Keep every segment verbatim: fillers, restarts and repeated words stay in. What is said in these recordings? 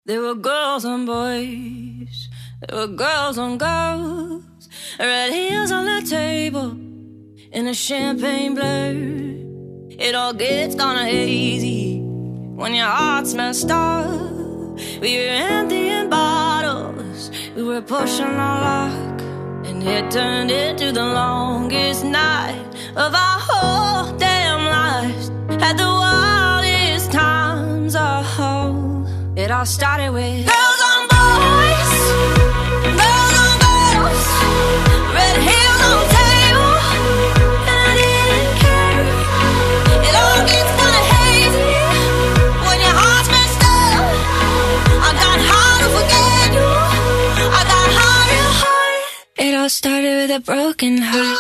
There were girls on boys, there were girls on girls, red heels on the table, in a champagne blur. It all gets kinda hazy when your heart's messed up. We were emptying bottles, we were pushing our luck, and it turned into the longest night of our whole damn lives. Had the wildest times, oh. It all started with girls on boys, girls on girls, red heels on the table, and I didn't care. It all gets kinda hazy when your heart's messed up. I got hard to forget you, I got hard real hard. It all started with a broken heart.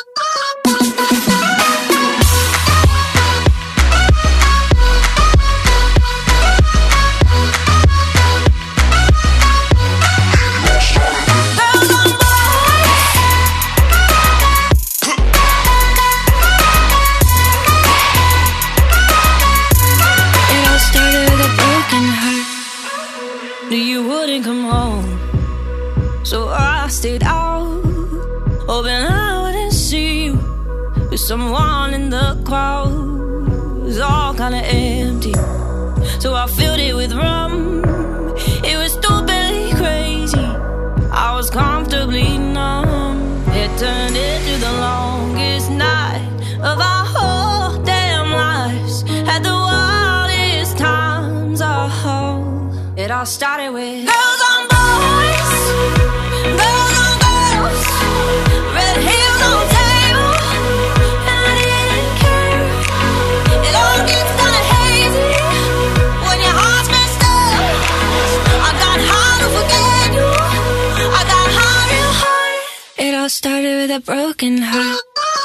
You wouldn't come home, so I stayed out, hoping I wouldn't see you with someone in the crowd. It was all kinda empty, so I filled it with rum. It was stupidly crazy, I was comfortably numb. It turned into the longest night of our whole damn lives. Had the wildest times, oh. It all started with girls on boys, girls on girls, red heels on the table, and I didn't care. It all gets kinda hazy when your heart's messed up. I got hard to forget you, I got hard real hard. It all started with a broken heart.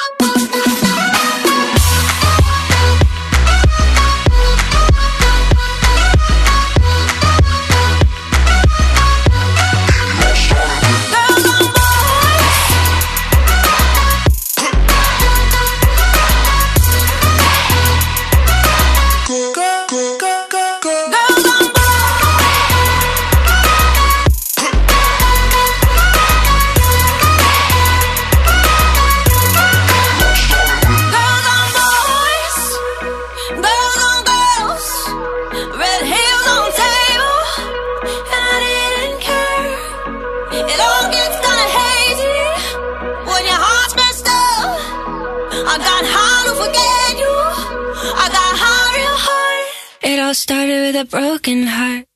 I got hard to forget you, I got hard real hard. It all started with a broken heart.